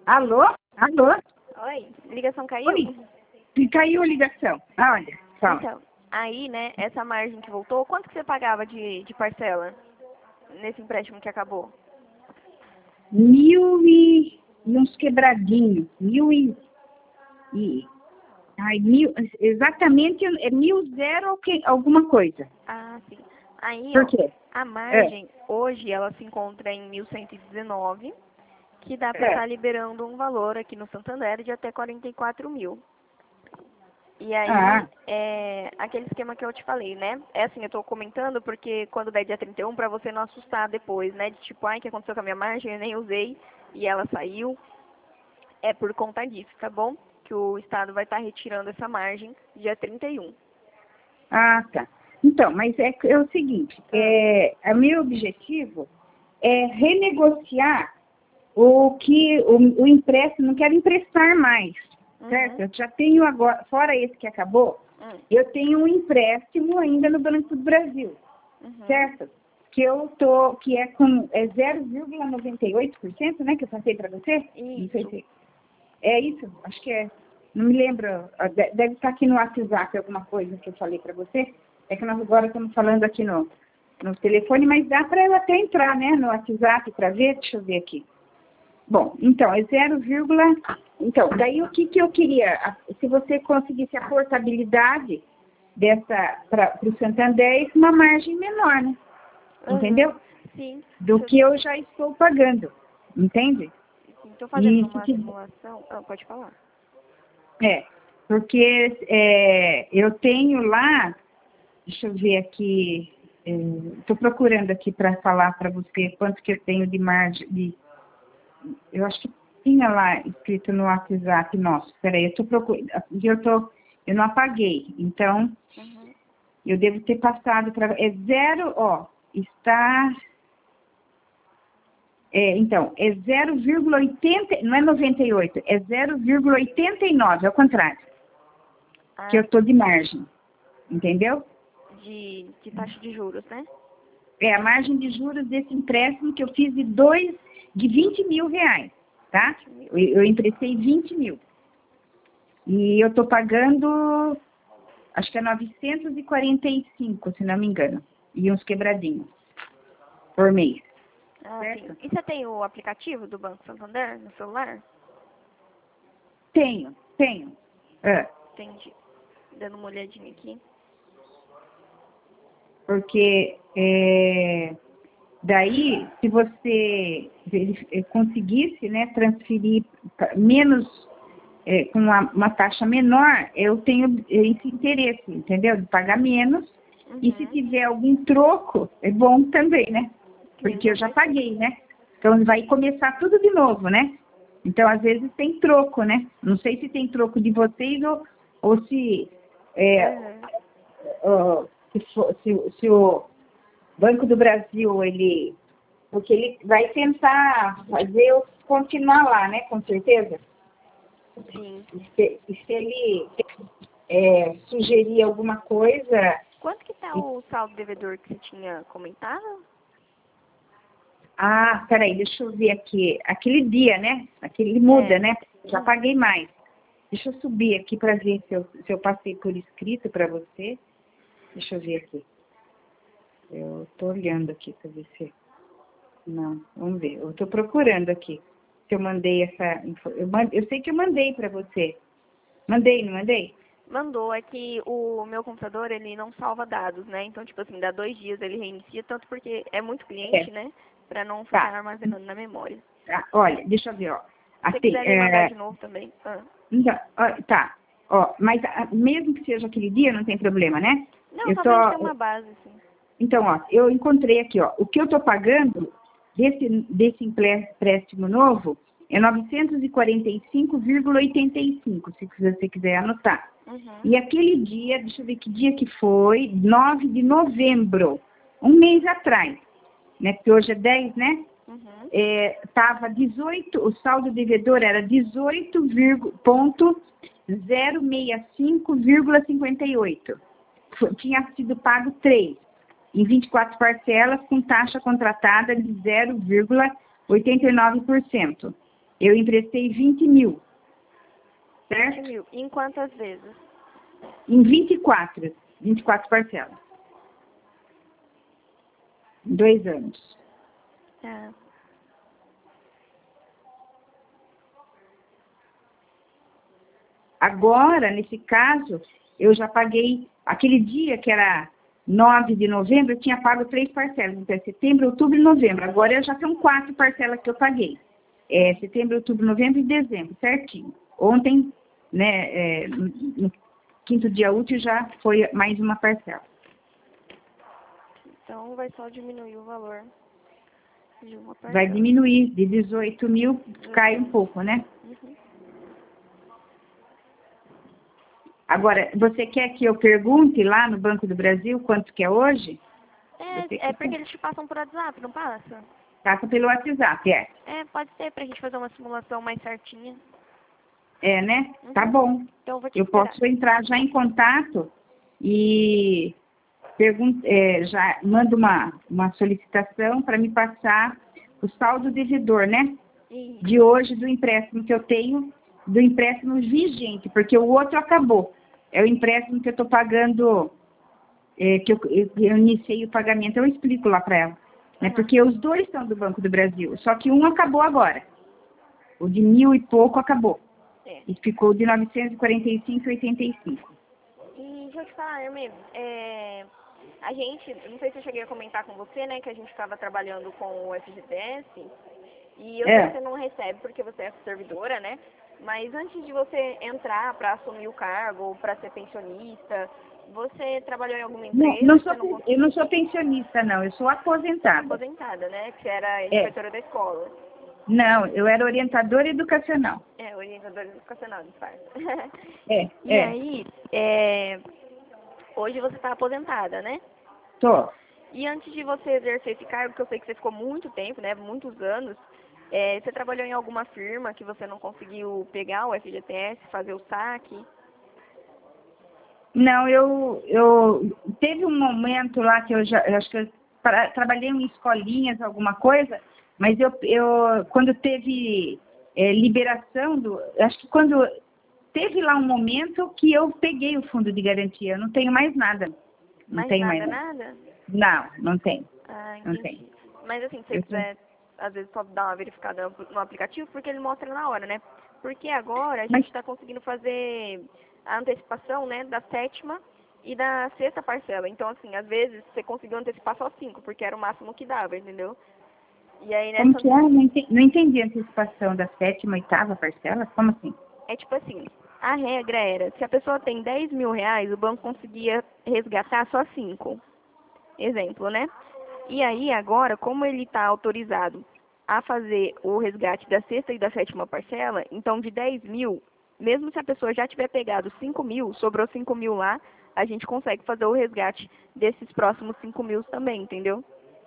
Alô? Alô? Oi, ligação caiu? Oi. Caiu a ligação. Ah, olha, fala. Então, aí, né, essa margem que voltou, quanto que você pagava de parcela nesse empréstimo que acabou? 1.000 e uns quebradinhos. Ai, exatamente é 1.000 alguma coisa. Ah, sim. Aí, Por ó, quê? a margem, hoje, ela se encontra em 1.119, que dá para estar liberando um valor aqui no Santander de até 44 mil. E aí, é aquele esquema que eu te falei, né? É assim, eu tô comentando porque quando der dia 31, pra você não assustar depois, né? De tipo, ai, o que aconteceu com a minha margem? Eu nem usei e ela saiu. É por conta disso, tá bom? Que o Estado vai estar retirando essa margem dia 31. Tá. Então, mas é o seguinte, o meu objetivo é renegociar o empréstimo, não quero emprestar mais, certo? Eu já tenho agora, fora esse que acabou, eu tenho um empréstimo ainda no Banco do Brasil, certo? Que é 0,98%, né, que eu passei para você? Isso. Não sei se é isso, acho que é. Não me lembro, deve estar aqui no WhatsApp alguma coisa que eu falei para você. É que nós agora estamos falando aqui no telefone, mas dá para eu até entrar, né, no WhatsApp para ver, deixa eu ver aqui. Bom, então, é 0, então, daí o que eu queria, se você conseguisse a portabilidade para o Santander, uma margem menor, né? Entendeu? Sim. Do que eu já estou pagando, entende? Sim, estou fazendo uma simulação. Pode falar. Porque eu tenho lá, deixa eu ver aqui, estou procurando aqui para falar para você quanto que eu tenho de margem, eu acho que tinha lá escrito no WhatsApp nosso, peraí, eu estou procurando, eu não apaguei, então eu devo ter passado para, então, é 0,80, não é 98, é 0,89, ao contrário, que eu estou de margem, entendeu? De taxa de juros, né? É a margem de juros desse empréstimo que eu fiz de 20 mil reais, tá? Eu emprestei 20 mil. E eu estou pagando, acho que é 945, se não me engano, e uns quebradinhos por mês. Sim. E você tem o aplicativo do Banco Santander no celular? Tenho. Entendi. Dando uma olhadinha aqui. Porque daí, se você conseguisse, né, transferir menos, com uma taxa menor, eu tenho esse interesse, entendeu? De pagar menos. E se tiver algum troco, é bom também, né? Porque eu já paguei, né? Então vai começar tudo de novo, né? Então, às vezes tem troco, né? Não sei se tem troco de vocês ou se se o Banco do Brasil, porque ele vai tentar fazer eu continuar lá, né? Com certeza. Sim. Se ele sugerir alguma coisa... Quanto que tá o saldo devedor que você tinha comentado? Peraí, deixa eu ver aqui. Aquele dia, né? Aquele muda, né? Já paguei mais. Deixa eu subir aqui para ver se eu passei por escrito para você. Deixa eu ver aqui. Eu estou olhando aqui para ver se... Não, vamos ver. Eu estou procurando aqui. Se eu mandei essa... Eu sei que eu mandei para você. Mandei, não mandei? Mandou. É que o meu computador, ele não salva dados, né? Então, tipo assim, dá 2 dias ele reinicia, tanto porque é muito cliente, né? Para não ficar armazenando na memória. Olha, deixa eu ver, ó. Se você quiser me mandar de novo também. Então, tá. Mas mesmo que seja aquele dia, não tem problema, né? Não, só pra gente ter uma base, sim. Então, eu encontrei aqui, ó. O que eu estou pagando desse empréstimo novo é 945,85, se você quiser anotar. E aquele dia, deixa eu ver que dia que foi, 9 de novembro, um mês atrás, né? Porque hoje é 10, né? Tava 18, o saldo devedor era 18,065,58. Tinha sido pago 3, em 24 parcelas, com taxa contratada de 0,89%. Eu emprestei 20 mil, 20 certo? mil. Em quantas vezes? Em 24 parcelas. Em 2 anos. Tá. Agora, nesse caso, eu já paguei, aquele dia que era 9 de novembro, eu tinha pago 3 parcelas. Então, setembro, outubro e novembro. Agora já são 4 parcelas que eu paguei. Setembro, outubro, novembro e dezembro, certinho. Ontem, né, no quinto dia útil, já foi mais uma parcela. Então, vai só diminuir o valor de uma parcela. Vai diminuir, de 18 mil, cai um pouco, né? Uhum. Agora, você quer que eu pergunte lá no Banco do Brasil quanto que é hoje? É porque eles te passam por WhatsApp, não passa? Passa pelo WhatsApp, Pode ser pra gente fazer uma simulação mais certinha. Né? Uhum. Tá bom. Então, eu vou te Eu esperar. posso entrar já em contato e já mando uma solicitação para me passar o saldo devedor, né? Isso. De hoje do empréstimo que eu tenho, do empréstimo vigente, porque o outro acabou. É o empréstimo que eu estou pagando, que eu iniciei o pagamento, eu explico lá para ela. Né? Uhum. Porque os dois são do Banco do Brasil, só que um acabou agora. O de 1.000 e pouco acabou. E ficou de 945,85. E deixa eu te falar, Hermê, a gente, não sei se eu cheguei a comentar com você, né, que a gente estava trabalhando com o FGTS, e eu sei que você não recebe porque você é servidora, né, mas antes de você entrar para assumir o cargo, para ser pensionista, você trabalhou em alguma empresa? Eu não sou pensionista, não, eu sou aposentada. Aposentada, né, que era inspetora da escola. Não, eu era orientadora educacional. Orientadora educacional, disfarça. E aí, hoje você está aposentada, né? Tô. E antes de você exercer esse cargo, que eu sei que você ficou muito tempo, né, muitos anos, você trabalhou em alguma firma que você não conseguiu pegar o FGTS, fazer o saque? Não, teve um momento lá que eu acho que eu trabalhei em escolinhas, alguma coisa, mas quando teve liberação acho que quando teve lá um momento que eu peguei o fundo de garantia, eu não tenho mais nada. Não tenho mais nada? Não tenho. Ah, não entendi. tenho. Mas assim, se você quiser, às vezes só dar uma verificada no aplicativo, porque ele mostra na hora, né? Porque agora a gente está conseguindo fazer a antecipação, né, da 7ª e da 6ª parcela. Então, assim, às vezes você conseguiu antecipar só 5, porque era o máximo que dava, entendeu? E aí Como que é? Não entendi a antecipação da 7ª e 8ª parcela? Como assim? É tipo assim, a regra era, se a pessoa tem 10 mil reais, o banco conseguia resgatar só 5. Exemplo, né? E aí, agora, como ele está autorizado a fazer o resgate da 6ª e da 7ª parcela, então de 10 mil, mesmo se a pessoa já tiver pegado 5 mil, sobrou 5 mil lá, a gente consegue fazer o resgate desses próximos 5 mil também, entendeu?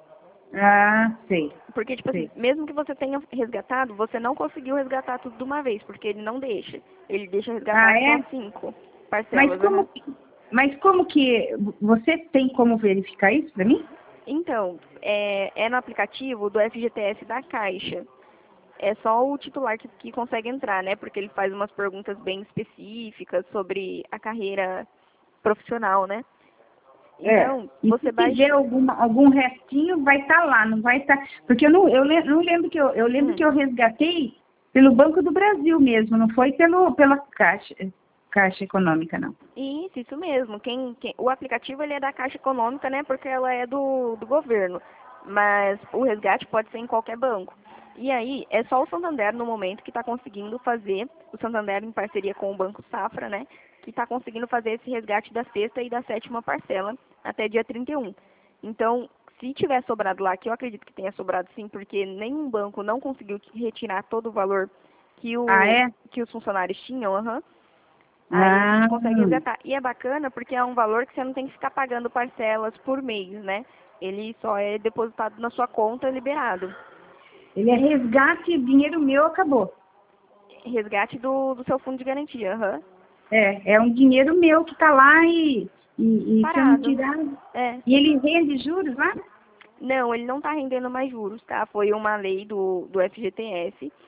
Ah, sei. Porque, tipo assim, mesmo que você tenha resgatado, você não conseguiu resgatar tudo de uma vez, porque ele não deixa. Ele deixa resgatar só 5 parcelas. Mas como que você tem como verificar isso para mim? Então, é no aplicativo do FGTS da Caixa. É só o titular que consegue entrar, né? Porque ele faz umas perguntas bem específicas sobre a carreira profissional, né? Então, se tiver algum restinho, vai estar lá, não vai estar. Porque eu não lembro eu lembro que eu resgatei pelo Banco do Brasil mesmo, não foi pela Caixa Econômica, não. Isso mesmo. O aplicativo ele é da Caixa Econômica, né? Porque ela é do governo. Mas o resgate pode ser em qualquer banco. E aí, é só o Santander, no momento, que está conseguindo fazer, o Santander em parceria com o Banco Safra, né? Que está conseguindo fazer esse resgate da 6ª e da 7ª parcela até dia 31. Então, se tiver sobrado lá, que eu acredito que tenha sobrado sim, porque nenhum banco não conseguiu retirar todo o valor que os funcionários tinham, aí a gente consegue resgatar. E é bacana porque é um valor que você não tem que ficar pagando parcelas por mês, né? Ele só é depositado na sua conta liberado. Ele é resgate, dinheiro meu acabou. Resgate do seu fundo de garantia, É um dinheiro meu que está lá e se eu não tirar... E ele rende juros lá? Não, ele não está rendendo mais juros, tá? Foi uma lei do FGTS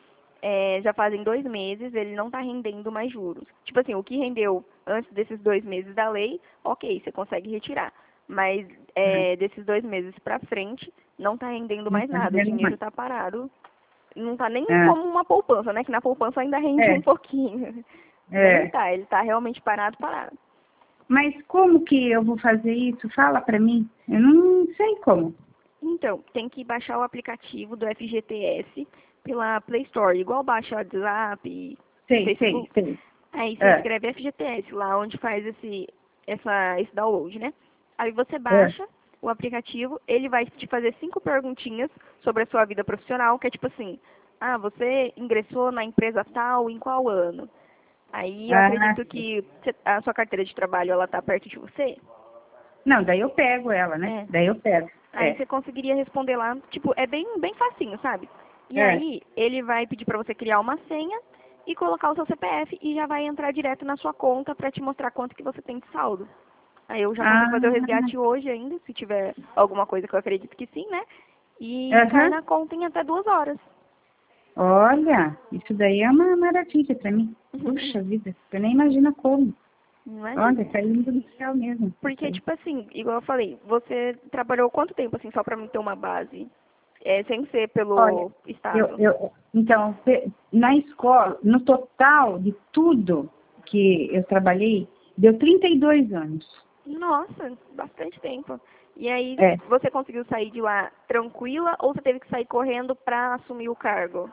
já fazem 2 meses, ele não está rendendo mais juros. Tipo assim, o que rendeu antes desses 2 meses da lei, ok, você consegue retirar. Mas desses 2 meses para frente, não está rendendo Não mais tá nada. O rendendo dinheiro mais. está parado. Não está nem Ah, como uma poupança, né? Que na poupança ainda rende é, um pouquinho. Nem é. tá, ele está realmente parado, parado. Mas como que eu vou fazer isso? Fala pra mim. Eu não sei como. Então, tem que baixar o aplicativo do FGTS pela Play Store, igual baixa o WhatsApp, Sei, sei, Facebook. sei. Aí você É, escreve FGTS lá onde faz esse download, né? Aí você é. baixa o aplicativo, ele vai te fazer 5 perguntinhas sobre a sua vida profissional, que é tipo assim, você ingressou na empresa tal em qual ano? Aí eu Ah, acredito que a sua carteira de trabalho, ela tá perto de você? não, daí eu pego ela, né? É. Daí eu pego. Aí É, você conseguiria responder lá, tipo, é bem, bem facinho, sabe? E é. aí ele vai pedir pra você criar uma senha e colocar o seu CPF e já vai entrar direto na sua conta pra te mostrar quanto que você tem de saldo. Aí eu já consigo fazer o Ah, resgate hoje ainda, se tiver alguma coisa que eu acredito que sim, né? E cai aham. na conta em até 2 horas. Olha, isso daí é uma maravilha pra mim. Puxa vida, eu nem imagino como. Olha, Imagina. tá lindo do céu mesmo. Isso Porque, aí. tipo assim, igual eu falei, você trabalhou quanto tempo, assim, só pra mim ter uma base? Sem ser Olha, pelo estado. então, na escola, no total de tudo que eu trabalhei, deu 32 anos. Nossa, bastante tempo. E aí, É, você conseguiu sair de lá tranquila ou você teve que sair correndo pra assumir o cargo?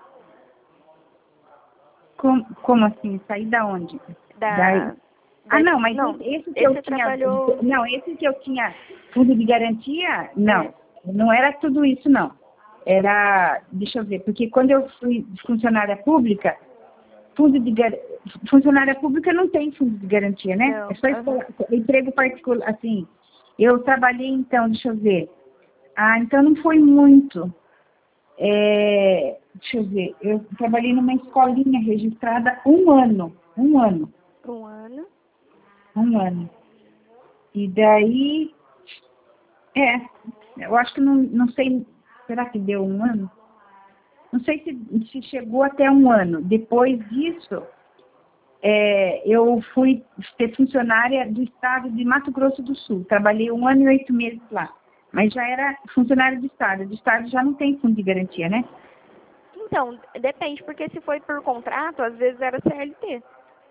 como assim? Sair da onde? Da, Ah, não, mas não, esse que esse eu você tinha, trabalhou... não, esse que eu tinha fundo de garantia, É. não era tudo isso, não. Era, deixa eu ver, porque quando eu fui funcionária pública, fundo de gar- funcionária pública não tem fundo de garantia, né? É Não, só aham. emprego particular, assim. Eu trabalhei, então, deixa eu ver. Ah, então não foi muito. Deixa eu ver, eu trabalhei numa escolinha registrada um ano, Um ano. um ano. E daí, é, eu acho que não sei, será que deu um ano? Não sei se chegou até um ano. Depois disso, eu fui ser funcionária do estado de Mato Grosso do Sul. Trabalhei 1 ano e 8 meses lá. Mas já era funcionária do estado. Do estado já não tem fundo de garantia, né? Então, depende, porque se foi por contrato, às vezes era CLT.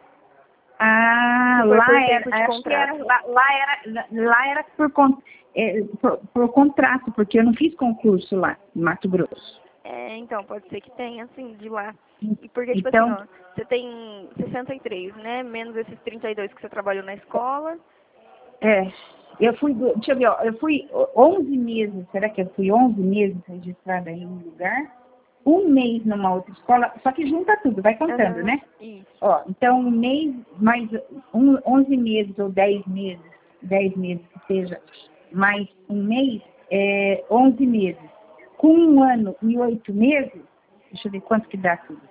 Ah, Se foi por lá era, tempo de acho que era, contrato. lá era por contrato, porque eu não fiz concurso lá, em Mato Grosso. Então, pode ser que tenha, assim, de lá. E porque, tipo assim, Então, ó, você tem 63, né? Menos esses 32 que você trabalhou na escola. é, eu fui, deixa eu ver, ó, eu fui 11 meses, será que eu fui 11 meses registrada em um lugar? Um mês numa outra escola, só que junta tudo, vai contando, Aham, né? isso. Ó, então, um mês, mais 11 meses ou 10 meses que seja, mais um mês, 11 meses. Com 1 ano e 8 meses, deixa eu ver quanto que dá tudo.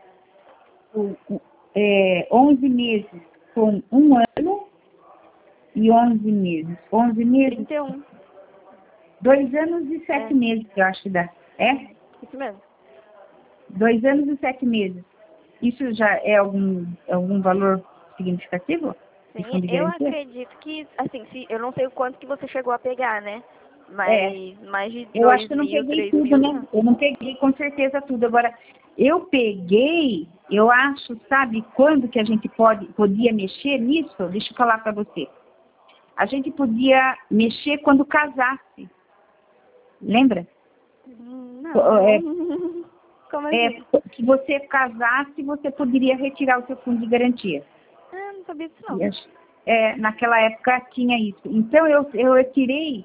11 meses com 1 ano e 11 meses. 11 meses, 31. 2 anos e É, 7 meses, eu acho que dá. É? isso mesmo. 2 anos e 7 meses. Isso já é algum valor significativo de Sim, fundo de eu garantia? acredito que, assim, eu não sei o quanto que você chegou a pegar, né? É, Mas mais de eu acho 2 que eu não mil, peguei 3 tudo, mil, né? tá. Eu não peguei com certeza tudo. Agora, eu peguei, eu acho, sabe, quando que a gente podia mexer nisso? Deixa eu falar para você. A gente podia mexer quando casasse. Lembra? Não. Como É, assim? que você casasse, você poderia retirar o seu fundo de garantia. Não sabia disso E não. naquela época tinha isso. Então, eu retirei,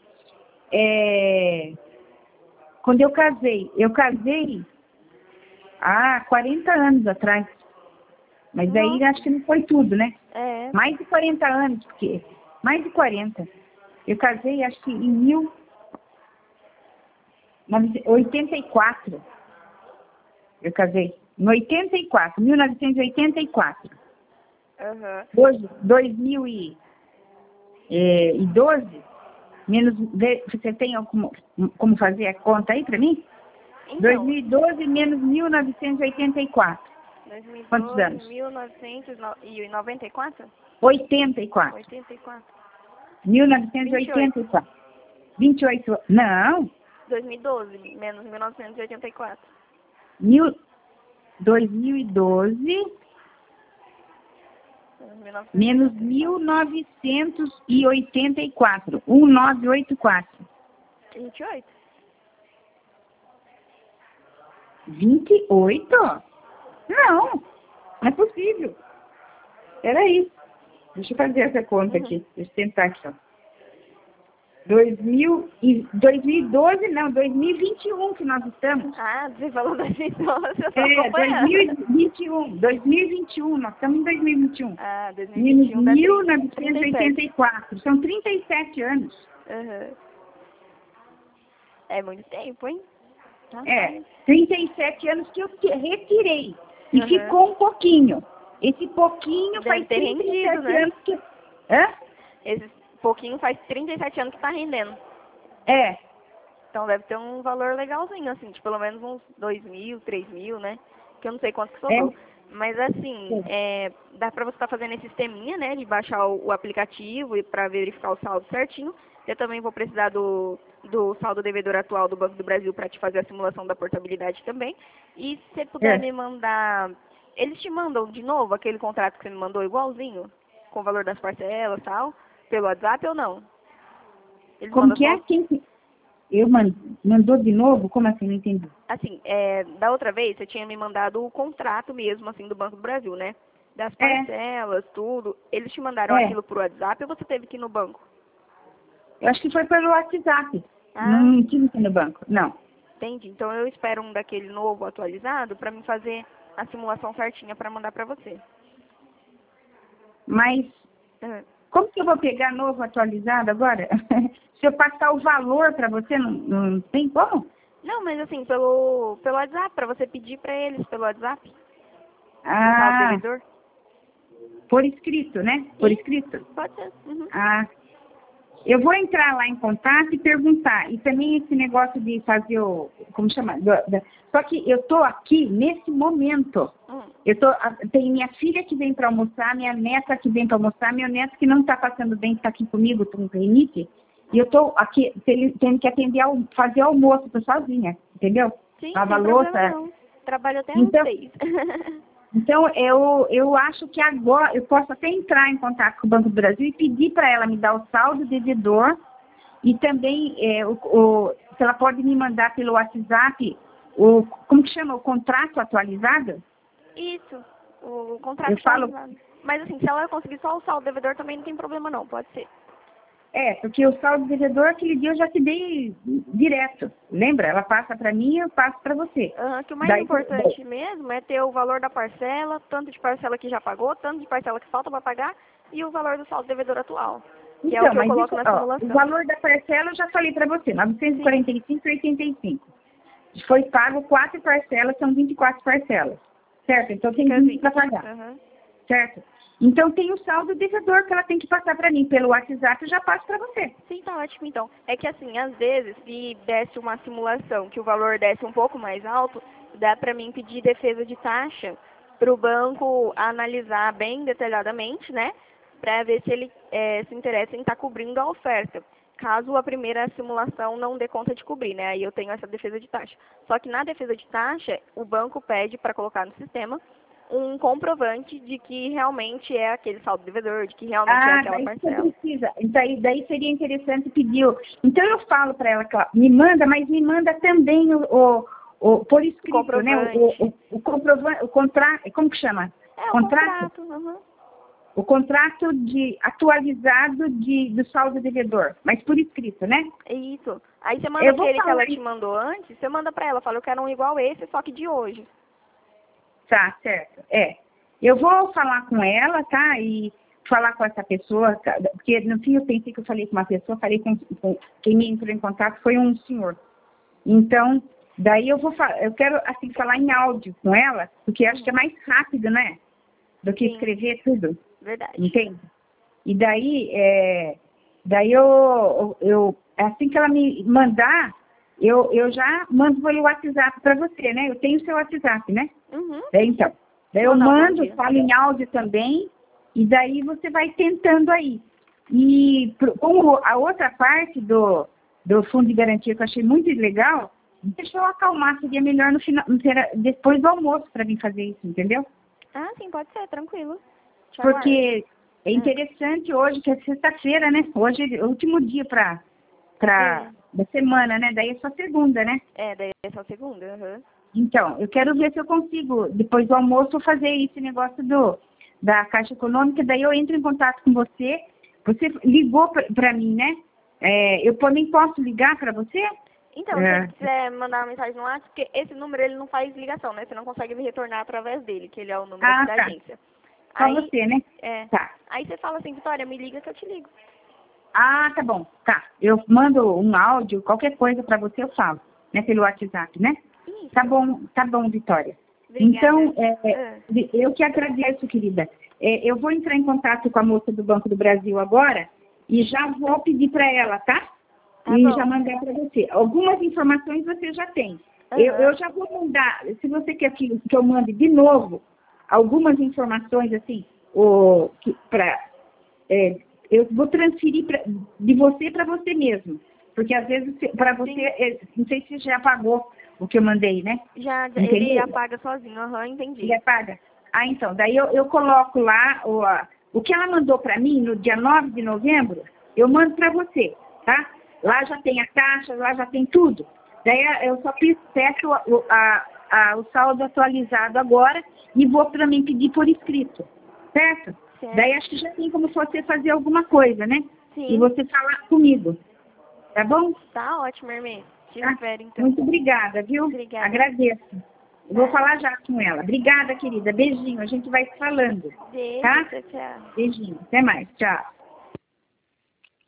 quando eu casei há 40 anos atrás. Mas aí Nossa. acho que não foi tudo, né? É. Mais de 40 anos, porque mais de 40. Eu casei, acho que em 1984. Eu casei. Em 84, 1984. Aham. Hoje, 2012, menos, você tem como fazer a conta aí para mim? Então, 2012 menos 1984. 2012, Quantos anos? 1994? 84. 84. 1984. 28. Não. 2012, menos 1984. 2012 menos 1984. 1984. 28. 28? Não, não é possível. Peraí. Deixa eu fazer essa conta aqui. Deixa eu tentar aqui, ó. 2012, não, 2021 que nós estamos. Ah, você falou 2012, eu tô É, acompanhando. 2021, nós estamos em 2021. Ah, Menos 2021 dá 1984, são 37 anos. Uhum. É muito tempo, hein? É, 37 anos que eu retirei. E Uhum. ficou um pouquinho. Esse pouquinho Deve faz ter 37 rendido, né? anos que... Hã? Esse pouquinho faz 37 anos que tá rendendo. É. Então deve ter um valor legalzinho, assim, de pelo menos uns 2.000, 3.000, né? Que eu não sei quanto que sobrou. Mas assim, dá pra você estar fazendo esse sisteminha, né? De baixar o aplicativo e pra verificar o saldo certinho. Eu também vou precisar do saldo devedor atual do Banco do Brasil para te fazer a simulação da portabilidade também. E se você puder me mandar... Eles te mandam de novo aquele contrato que você me mandou igualzinho? Com o valor das parcelas e tal? Pelo WhatsApp ou não? Eles Como que só... é? Eu mandou de novo? Como assim? Não entendi. Assim, da outra vez você tinha me mandado o contrato mesmo, assim, do Banco do Brasil, né? Das parcelas, tudo. Eles te mandaram aquilo por WhatsApp ou você teve que ir no banco? Eu acho que foi pelo WhatsApp. Ah. Não tive que ir no banco, não. Entendi. Então eu espero um daquele novo atualizado para me fazer a simulação certinha para mandar para você. Mas como que eu vou pegar novo atualizado agora? Se eu passar o valor para você, não tem como? Não, mas assim, pelo WhatsApp, para você pedir para eles pelo WhatsApp. Ah, o devedor. Por escrito, né? Por escrito? Pode ser. Uhum. Ah, eu vou entrar lá em contato e perguntar. E também esse negócio de fazer o... Como chama? Só que eu tô aqui nesse momento. Tem minha filha que vem para almoçar, minha neta que vem para almoçar, meu neto que não está passando bem, que está aqui comigo, com rinite. E eu tô aqui tendo que atender, fazer almoço, tô sozinha, entendeu? Sim, Lavar sem louça. problema não. Trabalho até Então, às 6. Então, eu acho que agora eu posso até entrar em contato com o Banco do Brasil e pedir para ela me dar o saldo devedor e também se ela pode me mandar pelo WhatsApp como que chama? O contrato atualizado? Isso, o contrato Eu falo... atualizado. Mas assim, se ela conseguir só o saldo devedor também não tem problema não, pode ser. Porque o saldo devedor, aquele dia eu já te dei direto. Lembra? Ela passa para mim e eu passo para você. Que o mais importante mesmo é ter o valor da parcela, tanto de parcela que já pagou, tanto de parcela que falta para pagar e o valor do saldo devedor atual. Que então, é o que eu coloco na simulação. O valor da parcela eu já falei para você, 945,85. Foi pago 4 parcelas, são 24 parcelas. Certo? Então tem 20 para pagar. Certo? Então tem o saldo devedor que ela tem que passar para mim. Pelo WhatsApp eu já passo para você. Sim, tá ótimo então. É que assim, às vezes, se desse uma simulação que o valor desse um pouco mais alto, dá para mim pedir defesa de taxa para o banco analisar bem detalhadamente, né? Para ver se ele se interessa em estar cobrindo a oferta. Caso a primeira simulação não dê conta de cobrir, né? Aí eu tenho essa defesa de taxa. Só que na defesa de taxa, o banco pede para colocar no sistema um comprovante de que realmente é aquele saldo devedor, de que realmente é aquela parcela. Precisa. Daí seria interessante pedir. Então eu falo para ela que me manda, mas me manda também por escrito, né? O comprovante, o contrato, como que chama? Contrato. O contrato atualizado do saldo devedor, mas por escrito, né? Isso. Aí você manda aquele que ela te mandou antes, você manda para ela, fala, eu quero um igual esse, só que de hoje. Tá, certo. Eu vou falar com ela, tá? E falar com essa pessoa, porque no fim eu pensei que eu falei com uma pessoa, falei com quem me entrou em contato foi um senhor. Então, daí eu quero assim falar em áudio com ela, porque acho que é mais rápido, né? Do que escrever tudo. Verdade. Entende? E daí eu assim que ela me mandar, eu já mando pelo WhatsApp para você, né? Eu tenho o seu WhatsApp, né? Uhum. Então, Daí eu mando, falo em áudio também, e daí você vai tentando aí. E como a outra parte do fundo de garantia que eu achei muito legal, deixa eu acalmar, seria melhor no final, depois do almoço para vir fazer isso, entendeu? Ah, sim, pode ser, tranquilo. Porque é interessante hoje, que é sexta-feira, né? Hoje é o último dia da semana, né? Daí é só segunda, né? Daí é só segunda, Então, eu quero ver se eu consigo, depois do almoço, fazer esse negócio da Caixa Econômica, daí eu entro em contato com você. Você ligou para mim, né? Eu também posso ligar para você? Então, se você quiser mandar uma mensagem no WhatsApp, porque esse número ele não faz ligação, né? Você não consegue me retornar através dele, que ele é o número aqui da agência. Só aí, você, né? Tá. Aí você fala assim, Vitória, me liga que eu te ligo. Ah, tá bom. Tá. Eu mando um áudio, qualquer coisa para você eu falo, né? Pelo WhatsApp, né? Isso. Tá bom, Vitória. Obrigada. Então, eu que agradeço, querida. Eu vou entrar em contato com a moça do Banco do Brasil agora e já vou pedir para ela, tá? Já mandar para você. Algumas informações você já tem. Eu já vou mandar, se você quer que eu mande de novo algumas informações, assim, eu vou transferir de você para você mesmo. Porque às vezes, para você, não sei se você já pagou o que eu mandei, né? Já ele apaga sozinho, entendi. Ele apaga. Ah, então, daí eu coloco lá o que ela mandou para mim no dia 9 de novembro, eu mando para você, tá? Lá já tem a taxa, lá já tem tudo. Daí eu só peço o saldo atualizado agora e vou também pedir por escrito, certo? Daí acho que já tem como você fazer alguma coisa, né? Sim. E você falar comigo, tá bom? Tá ótimo, Hermê. Te espero, então. Muito obrigada, viu? Obrigada. Agradeço. Vou falar já com ela. Obrigada, querida. Beijinho. A gente vai se falando. Beijo, tá? tchau. Beijinho. Até mais. Tchau.